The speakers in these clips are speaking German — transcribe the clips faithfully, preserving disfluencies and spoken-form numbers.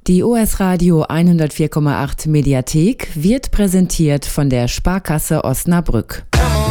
Die O S Radio hundertvier Komma acht Mediathek wird präsentiert von der Sparkasse Osnabrück.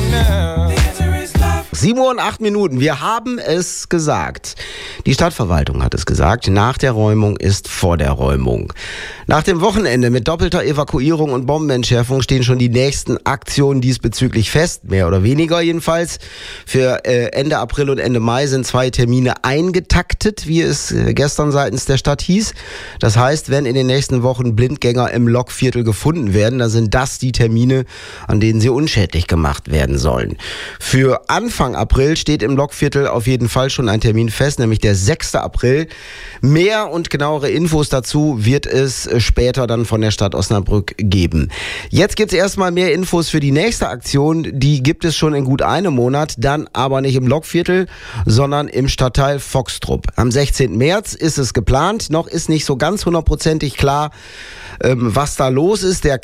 sieben Uhr und acht Minuten. Wir haben es gesagt. Die Stadtverwaltung hat es gesagt. Nach der Räumung ist vor der Räumung. Nach dem Wochenende mit doppelter Evakuierung und Bombenentschärfung stehen schon die nächsten Aktionen diesbezüglich fest. Mehr oder weniger jedenfalls. Für äh, Ende April und Ende Mai sind zwei Termine eingetaktet, wie es äh, gestern seitens der Stadt hieß. Das heißt, wenn in den nächsten Wochen Blindgänger im Lokviertel gefunden werden, dann sind das die Termine, an denen sie unschädlich gemacht werden sollen. Für Anfang April steht im Lokviertel auf jeden Fall schon ein Termin fest, nämlich der sechster April. Mehr und genauere Infos dazu wird es später dann von der Stadt Osnabrück geben. Jetzt gibt es erstmal mehr Infos für die nächste Aktion. Die gibt es schon in gut einem Monat, dann aber nicht im Lokviertel, sondern im Stadtteil Foxtrupp. Am sechzehnten März ist es geplant. Noch ist nicht so ganz hundertprozentig klar, ähm, was da los ist. Der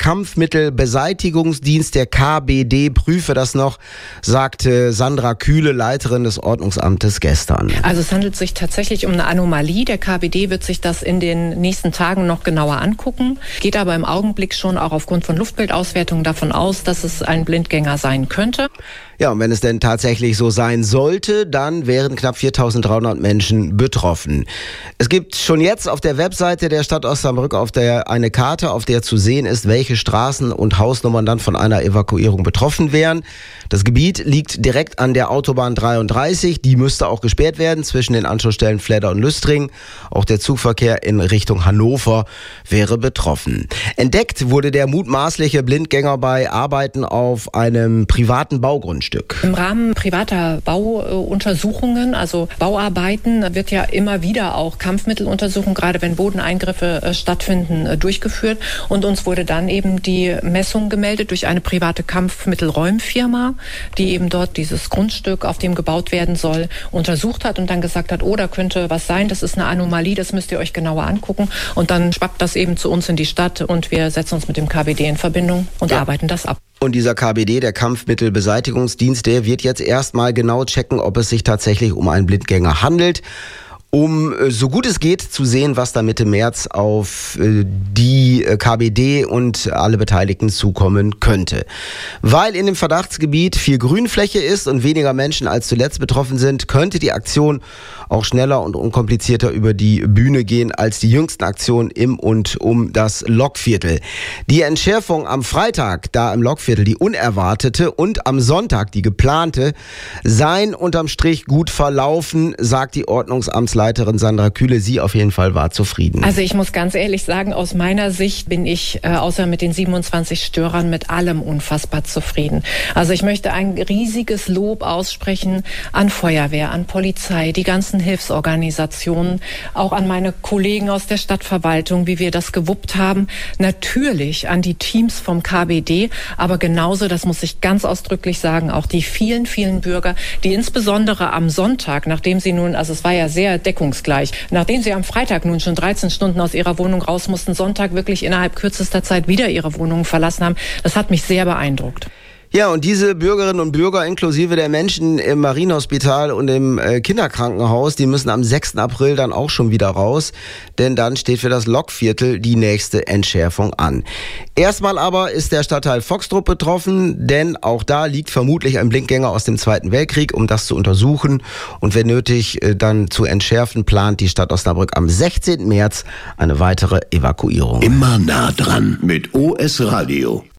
Kampfmittelbeseitigungsdienst, der K B D, prüfe das noch, sagte Sandra Kühle, Leiterin des Ordnungsamtes, gestern. Also es handelt sich tatsächlich um eine Anomalie. Der K B D wird sich das in den nächsten Tagen noch genauer angucken, geht aber im Augenblick schon auch aufgrund von Luftbildauswertungen davon aus, dass es ein Blindgänger sein könnte. Ja, und wenn es denn tatsächlich so sein sollte, dann wären knapp viertausenddreihundert Menschen betroffen. Es gibt schon jetzt auf der Webseite der Stadt Osnabrück auf der eine Karte, auf der zu sehen ist, welche Straßen und Hausnummern dann von einer Evakuierung betroffen wären. Das Gebiet liegt direkt an der Autobahn dreiunddreißig. Die müsste auch gesperrt werden zwischen den Anschlussstellen Fledder und Lüstring. Auch der Zugverkehr in Richtung Hannover wäre betroffen. Entdeckt wurde der mutmaßliche Blindgänger bei Arbeiten auf einem privaten Baugrundstück. Im Rahmen privater Bauuntersuchungen, also Bauarbeiten, wird ja immer wieder auch Kampfmitteluntersuchungen, gerade wenn Bodeneingriffe äh, stattfinden, äh, durchgeführt. Und uns wurde dann eben die Messung gemeldet durch eine private Kampfmittelräumfirma, die eben dort dieses Grundstück, auf dem gebaut werden soll, untersucht hat und dann gesagt hat, oh, da könnte was sein, das ist eine Anomalie, das müsst ihr euch genauer angucken. Und dann schwappt das eben zu uns in die Stadt und wir setzen uns mit dem K B D in Verbindung und ja. arbeiten das ab. Und dieser K B D, der Kampfmittelbeseitigungsdienst, der wird jetzt erstmal genau checken, ob es sich tatsächlich um einen Blindgänger handelt, um so gut es geht zu sehen, was da Mitte März auf die K B D und alle Beteiligten zukommen könnte. Weil in dem Verdachtsgebiet viel Grünfläche ist und weniger Menschen als zuletzt betroffen sind, könnte die Aktion auch schneller und unkomplizierter über die Bühne gehen als die jüngsten Aktionen im und um das Lokviertel. Die Entschärfung am Freitag, da im Lokviertel die unerwartete, und am Sonntag die geplante, seien unterm Strich gut verlaufen, sagt die Ordnungsamtsleiterin Sandra Kühle. Sie auf jeden Fall war zufrieden. Also ich muss ganz ehrlich sagen, aus meiner Sicht bin ich äh, außer mit den siebenundzwanzig Störern mit allem unfassbar zufrieden. Also ich möchte ein riesiges Lob aussprechen an Feuerwehr, an Polizei, die ganzen Hilfsorganisationen, auch an meine Kollegen aus der Stadtverwaltung, wie wir das gewuppt haben. Natürlich an die Teams vom K B D, aber genauso, das muss ich ganz ausdrücklich sagen, auch die vielen, vielen Bürger, die insbesondere am Sonntag, nachdem sie nun, also es war ja sehr deckungsgleich, nachdem sie am Freitag nun schon dreizehn Stunden aus ihrer Wohnung raus mussten, Sonntag wirklich innerhalb kürzester Zeit wieder ihre Wohnungen verlassen haben, das hat mich sehr beeindruckt. Ja, und diese Bürgerinnen und Bürger inklusive der Menschen im Marienhospital und im äh, Kinderkrankenhaus, die müssen am sechsten April dann auch schon wieder raus, denn dann steht für das Lokviertel die nächste Entschärfung an. Erstmal aber ist der Stadtteil Foxtrupp betroffen, denn auch da liegt vermutlich ein Blindgänger aus dem Zweiten Weltkrieg, um das zu untersuchen und wenn nötig äh, dann zu entschärfen, plant die Stadt Osnabrück am sechzehnten März eine weitere Evakuierung. Immer nah dran mit O S Radio.